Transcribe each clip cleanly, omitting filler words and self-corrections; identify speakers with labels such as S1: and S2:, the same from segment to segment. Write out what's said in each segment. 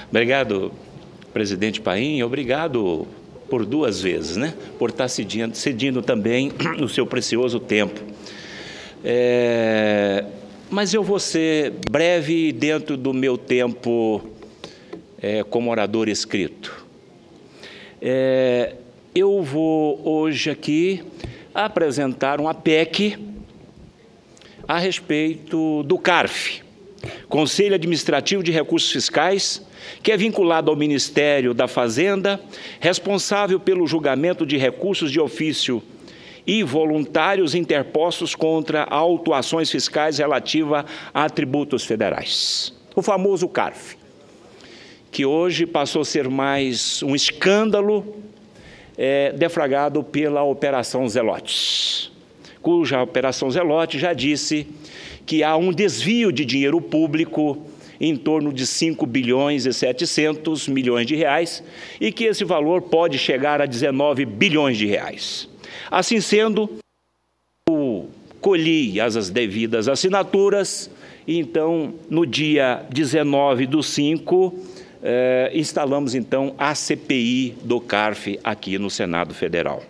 S1: Obrigado, presidente Paim, obrigado por duas vezes, né? Por estar cedindo também o seu precioso tempo. Mas eu vou ser breve dentro do meu tempo como orador escrito. Eu vou hoje aqui apresentar uma PEC a respeito do CARF, Conselho Administrativo de Recursos Fiscais, que é vinculado ao Ministério da Fazenda, responsável pelo julgamento de recursos de ofício e voluntários interpostos contra autuações fiscais relativas a tributos federais. O famoso CARF, que hoje passou a ser mais um escândalo deflagrado pela Operação Zelotes, cuja Operação Zelotes já disse que há um desvio de dinheiro público em torno de 5 bilhões e 700 milhões de reais e que esse valor pode chegar a 19 bilhões de reais. Assim sendo, eu colhi as devidas assinaturas e então, no dia 19/5, instalamos então a CPI do CARF aqui no Senado Federal.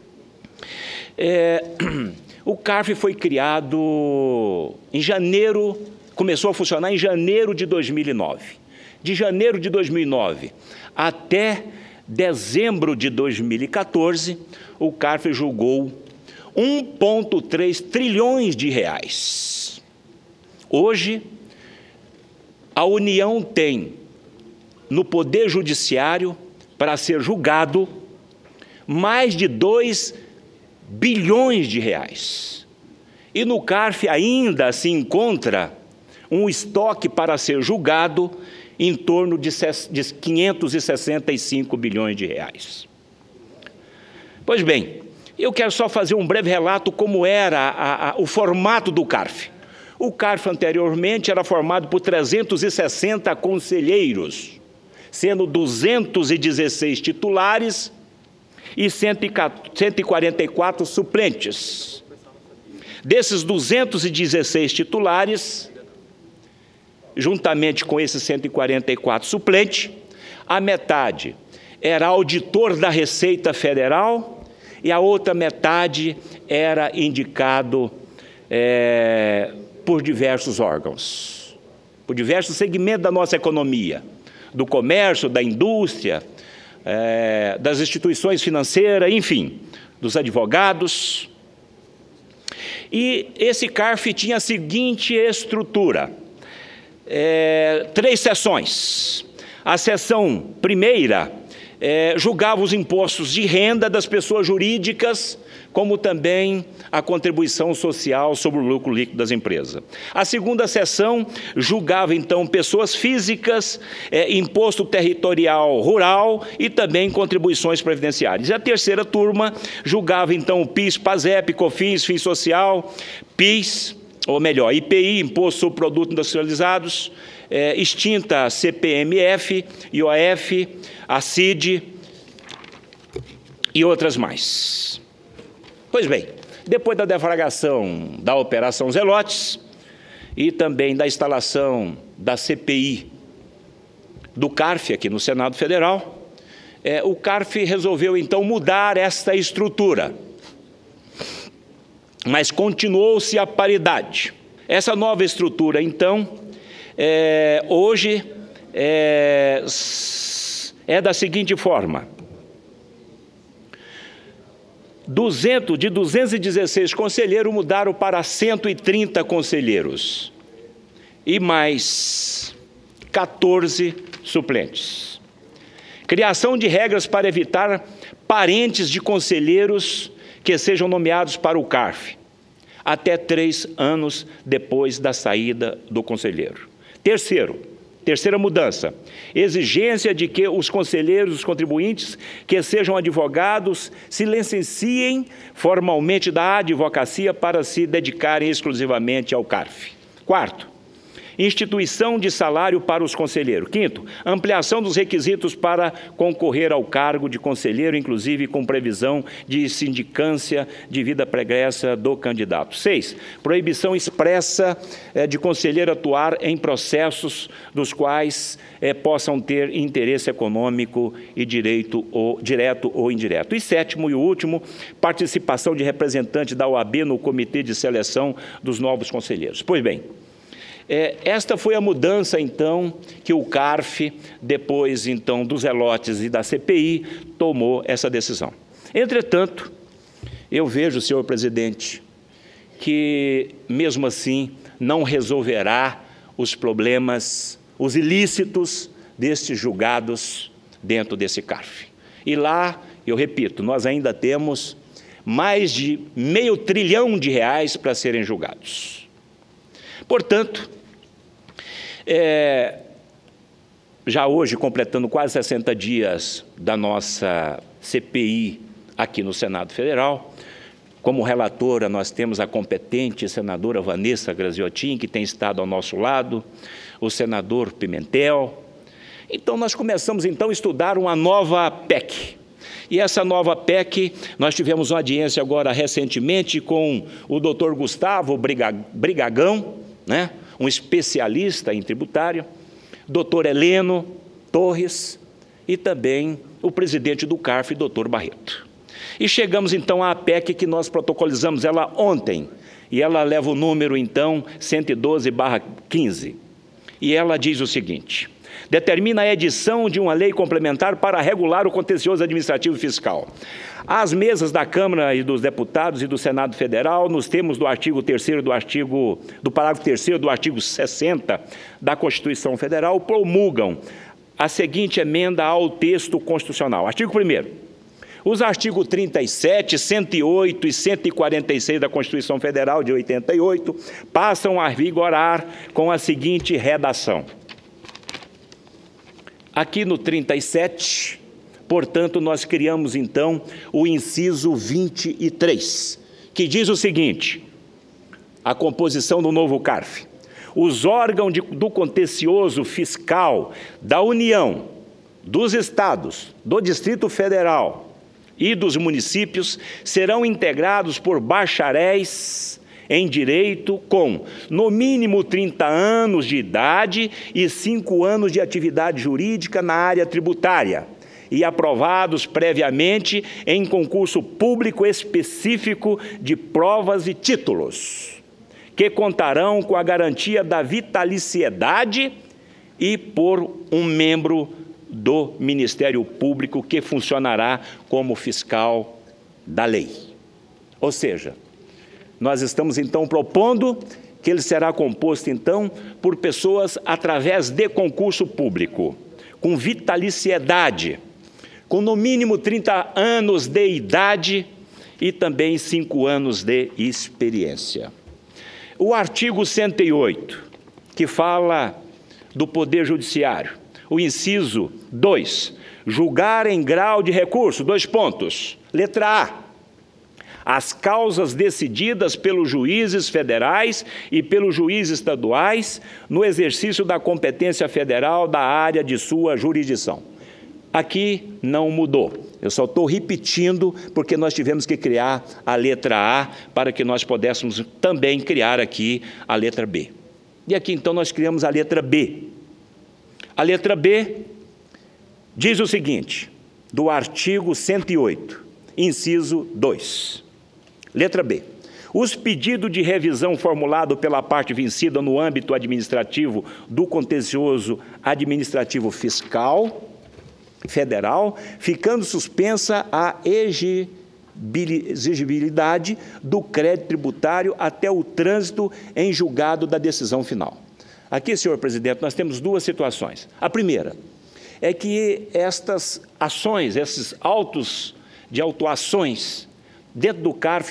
S1: O CARF foi criado em janeiro, começou a funcionar em janeiro de 2009. De janeiro de 2009 até dezembro de 2014, o CARF julgou 1,3 trilhões de reais. Hoje, a União tem no Poder Judiciário, para ser julgado, mais de 2 bilhões de reais. E no CARF ainda se encontra um estoque para ser julgado em torno de 565 bilhões de reais. Pois bem, eu quero só fazer um breve relato como era o formato do CARF. O CARF anteriormente era formado por 360 conselheiros, sendo 216 titulares e 144 suplentes. Desses 216 titulares, juntamente com esses 144 suplentes, a metade era auditor da Receita Federal e a outra metade era indicado por diversos órgãos, por diversos segmentos da nossa economia, do comércio, da indústria, das instituições financeiras, enfim, dos advogados. E esse CARF tinha a seguinte estrutura: 3 sessões. A sessão primeira julgava os impostos de renda das pessoas jurídicas, como também a contribuição social sobre o lucro líquido das empresas. A segunda sessão julgava, então, pessoas físicas, imposto territorial rural e também contribuições previdenciárias. E a terceira turma julgava, então, o PIS, PASEP, COFINS, FINS Social, PIS, ou melhor, IPI, Imposto sobre Produtos Industrializados, extinta CPMF, IOF, a CID e outras mais. Pois bem, depois da deflagração da Operação Zelotes e também da instalação da CPI do CARF aqui no Senado Federal, o CARF resolveu então mudar esta estrutura, mas continuou-se a paridade. Essa nova estrutura, então, hoje é da seguinte forma: de 216 conselheiros mudaram para 130 conselheiros e mais 14 suplentes. Criação de regras para evitar parentes de conselheiros que sejam nomeados para o CARF, até 3 anos depois da saída do conselheiro. Terceira mudança: exigência de que os conselheiros, os contribuintes que sejam advogados, se licenciem formalmente da advocacia para se dedicarem exclusivamente ao CARF. Quarto, instituição de salário para os conselheiros. Quinto, ampliação dos requisitos para concorrer ao cargo de conselheiro, inclusive com previsão de sindicância de vida pregressa do candidato. 6, proibição expressa de conselheiro atuar em processos dos quais possam ter interesse econômico e direito direto ou indireto. E 7º e último, participação de representante da OAB no comitê de seleção dos novos conselheiros. Pois bem, esta foi a mudança, então, que o CARF, depois, então, dos relotes e da CPI, tomou essa decisão. Entretanto, eu vejo, senhor presidente, que, mesmo assim, não resolverá os problemas, os ilícitos destes julgados dentro desse CARF. E lá, eu repito, nós ainda temos mais de R$500 bilhão para serem julgados. Portanto, já hoje, completando quase 60 dias da nossa CPI aqui no Senado Federal, como relatora nós temos a competente senadora Vanessa Graziotin, que tem estado ao nosso lado, o senador Pimentel. Então, nós começamos, então, a estudar uma nova PEC. E essa nova PEC, nós tivemos uma audiência agora recentemente com o doutor Gustavo Brigagão, né? Um especialista em tributário, doutor Heleno Torres e também o presidente do CARF, doutor Barreto. E chegamos então à PEC que nós protocolizamos ela ontem, e ela leva o número então 112/15. E ela diz o seguinte: determina a edição de uma lei complementar para regular o contencioso administrativo e fiscal. As mesas da Câmara e dos Deputados e do Senado Federal, nos termos do artigo 3º do parágrafo 3º do artigo 60 da Constituição Federal, promulgam a seguinte emenda ao texto constitucional. Artigo 1º. Os artigos 37, 108 e 146 da Constituição Federal de 88 passam a vigorar com a seguinte redação. Aqui no 37, portanto, nós criamos, então, o inciso 23, que diz o seguinte: a composição do novo CARF. Os órgãos do contencioso fiscal da União, dos Estados, do Distrito Federal e dos municípios serão integrados por bacharéis em direito com, no mínimo, 30 anos de idade e 5 anos de atividade jurídica na área tributária, e aprovados previamente em concurso público específico de provas e títulos, que contarão com a garantia da vitaliciedade e por um membro do Ministério Público que funcionará como fiscal da lei. Ou seja, nós estamos, então, propondo que ele será composto, então, por pessoas através de concurso público, com vitaliciedade, com no mínimo 30 anos de idade e também 5 anos de experiência. O artigo 108, que fala do Poder Judiciário, o inciso 2, julgar em grau de recurso, 2 pontos. Letra A, as causas decididas pelos juízes federais e pelos juízes estaduais no exercício da competência federal da área de sua jurisdição. Aqui não mudou. Eu só estou repetindo porque nós tivemos que criar a letra A para que nós pudéssemos também criar aqui a letra B. E aqui, então, nós criamos a letra B. A letra B diz o seguinte, do artigo 108, inciso 2. Letra B. Os pedidos de revisão formulados pela parte vencida no âmbito administrativo do contencioso administrativo fiscal federal, ficando suspensa a exigibilidade do crédito tributário até o trânsito em julgado da decisão final. Aqui, senhor presidente, nós temos 2 situações. A primeira é que estas ações, esses autos de autuações dentro do CARF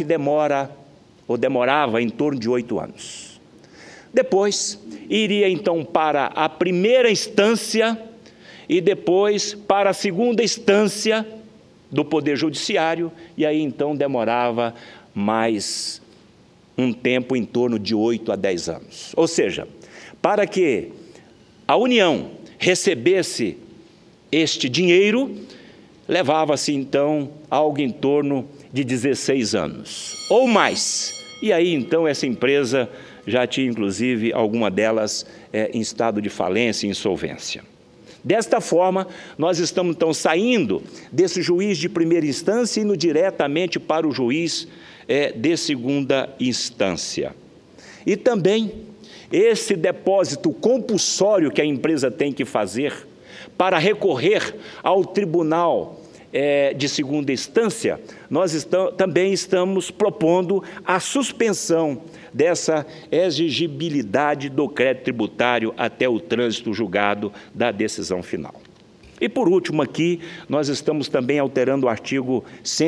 S1: demorava em torno de 8 anos. Depois, iria então para a primeira instância e depois para a segunda instância do Poder Judiciário, e aí então demorava mais um tempo em torno de 8 a 10 anos. Ou seja, para que a União recebesse este dinheiro, levava-se então algo em torno de 16 anos, ou mais. E aí então essa empresa já tinha inclusive alguma delas em estado de falência e insolvência. Desta forma, nós estamos então saindo desse juiz de primeira instância e indo diretamente para o juiz de segunda instância. E também esse depósito compulsório que a empresa tem que fazer para recorrer ao tribunal de segunda instância, nós também estamos propondo a suspensão dessa exigibilidade do crédito tributário até o trânsito julgado da decisão final. E, por último, aqui, nós estamos também alterando o artigo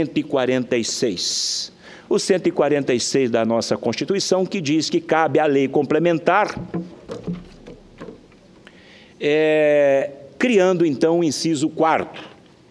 S1: 146. O 146 da nossa Constituição, que diz que cabe à lei complementar, criando, então, o inciso 4º,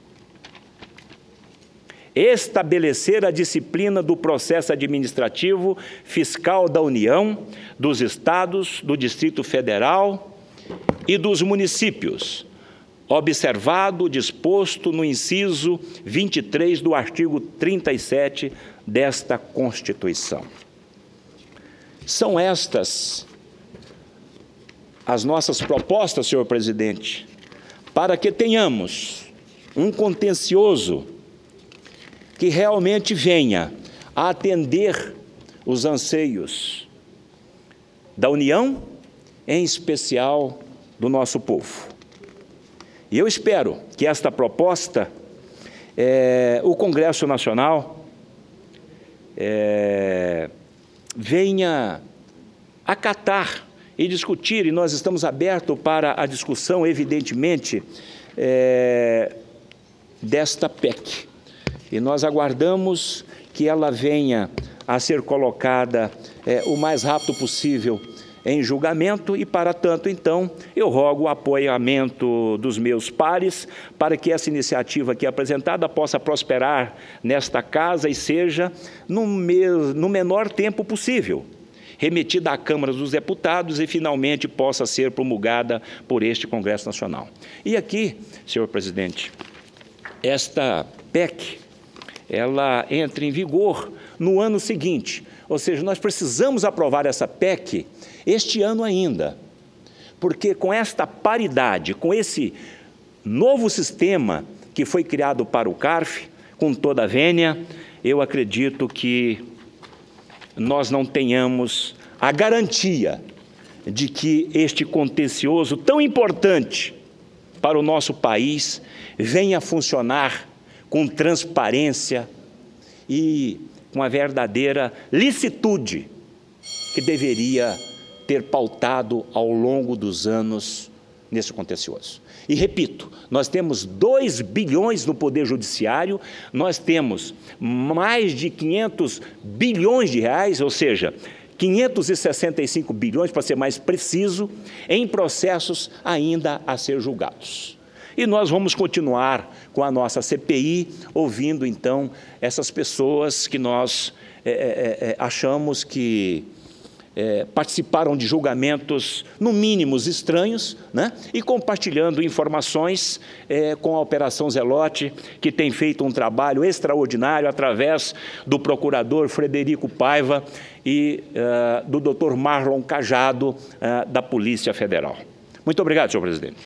S1: estabelecer a disciplina do processo administrativo fiscal da União, dos Estados, do Distrito Federal e dos municípios, observado o disposto no inciso 23 do artigo 37 desta Constituição. São estas as nossas propostas, senhor presidente, para que tenhamos um contencioso que realmente venha a atender os anseios da União, em especial do nosso povo. E eu espero que esta proposta, o Congresso Nacional, venha acatar e discutir, e nós estamos abertos para a discussão, evidentemente, desta PEC. E nós aguardamos que ela venha a ser colocada o mais rápido possível em julgamento e, para tanto, então, eu rogo o apoiamento dos meus pares para que essa iniciativa aqui apresentada possa prosperar nesta casa e seja, no menor tempo possível, remetida à Câmara dos Deputados e, finalmente, possa ser promulgada por este Congresso Nacional. E aqui, senhor presidente, esta PEC, ela entra em vigor no ano seguinte, ou seja, nós precisamos aprovar essa PEC este ano ainda, porque com esta paridade, com esse novo sistema que foi criado para o CARF, com toda a vênia, eu acredito que nós não tenhamos a garantia de que este contencioso tão importante para o nosso país venha a funcionar com transparência e com a verdadeira licitude que deveria ter pautado ao longo dos anos nesse contencioso. E repito, nós temos 2 bilhões no Poder Judiciário, nós temos mais de 500 bilhões de reais, ou seja, 565 bilhões, para ser mais preciso, em processos ainda a ser julgados. E nós vamos continuar com a nossa CPI, ouvindo, então, essas pessoas que nós achamos que participaram de julgamentos, no mínimo, estranhos, né? E compartilhando informações com a Operação Zelote, que tem feito um trabalho extraordinário através do procurador Frederico Paiva e do Dr. Marlon Cajado, da Polícia Federal. Muito obrigado, senhor presidente.